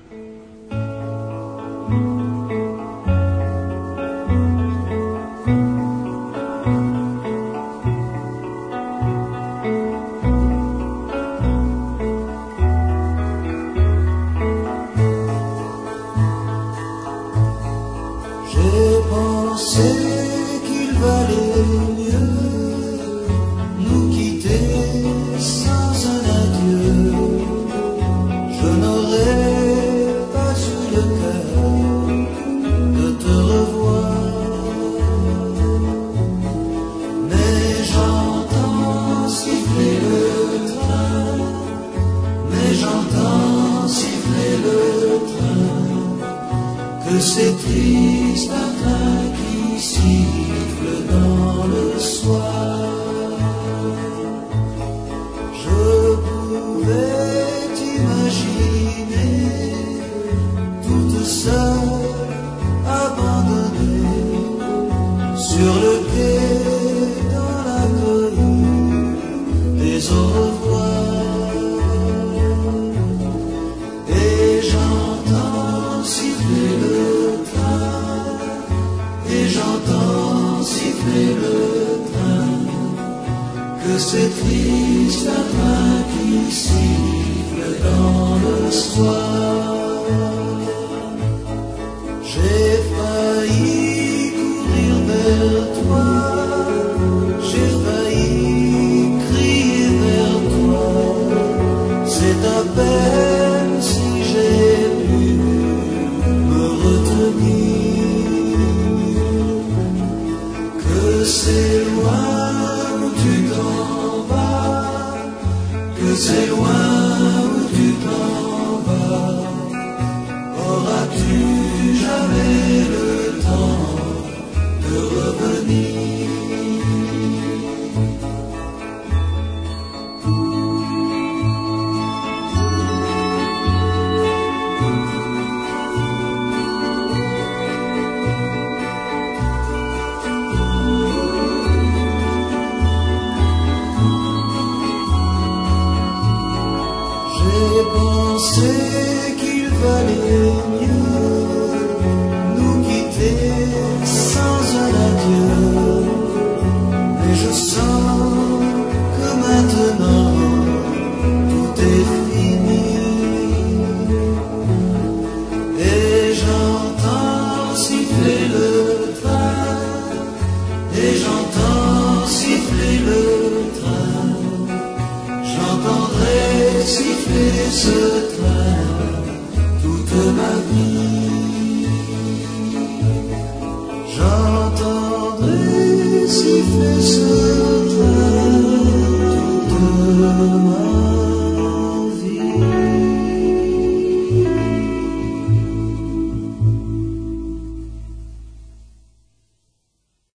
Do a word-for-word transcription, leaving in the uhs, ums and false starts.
J'ai pensé qu'il valait mieux nous quitter sans un adieu. Je n'aurais pas eu le cœur de te revoir, mais j'entends siffler le train, mais j'entends siffler le train, que c'est triste un train qui siffle dans le soir. Je pouvais t'imaginer toute seule, abandonnée sur le quai dans la cohue des au revoir. Et j'entends siffler le train, et j'entends siffler le train, que c'est triste un train qui siffle dans le soir. J'ai failli courir vers toi, j'ai failli crier vers toi, c'est à peine si j'ai pu me retenir, que c'est loin où tu t'en vas, que c'est loin où tu t'en vas. Auras-tu jamais le temps de revenir? J'ai pensé qu'il valait mieux nous quitter sans un adieu, mais je sens que maintenant tout est fini. Et j'entends siffler le train, et j'entends siffler le train, j'entendrai siffler ce train toute ma vie. J'entendrai siffler ce